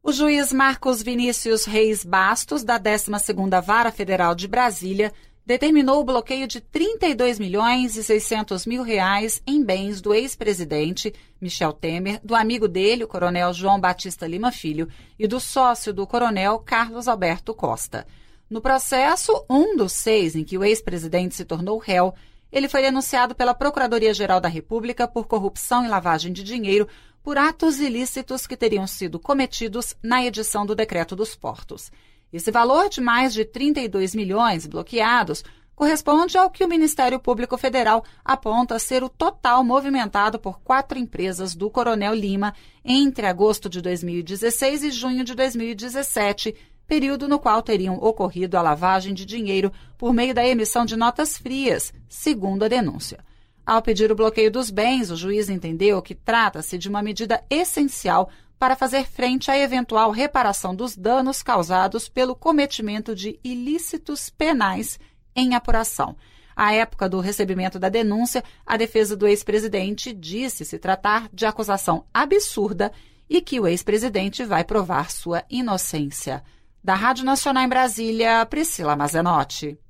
O juiz Marcos Vinícius Reis Bastos, da 12ª Vara Federal de Brasília, determinou o bloqueio de R$ 32.600.000 em bens do ex-presidente Michel Temer, do amigo dele, o coronel João Batista Lima Filho, e do sócio do coronel Carlos Alberto Costa. No processo, um dos 6 em que o ex-presidente se tornou réu, ele foi denunciado pela Procuradoria-Geral da República por corrupção e lavagem de dinheiro por atos ilícitos que teriam sido cometidos na edição do Decreto dos Portos. Esse valor de mais de 32 milhões bloqueados corresponde ao que o Ministério Público Federal aponta ser o total movimentado por 4 empresas do Coronel Lima entre agosto de 2016 e junho de 2017, período no qual teriam ocorrido a lavagem de dinheiro por meio da emissão de notas frias, segundo a denúncia. Ao pedir o bloqueio dos bens, o juiz entendeu que trata-se de uma medida essencial para fazer frente à eventual reparação dos danos causados pelo cometimento de ilícitos penais em apuração. À época do recebimento da denúncia, a defesa do ex-presidente disse se tratar de acusação absurda e que o ex-presidente vai provar sua inocência. Da Rádio Nacional em Brasília, Priscila Mazenotti.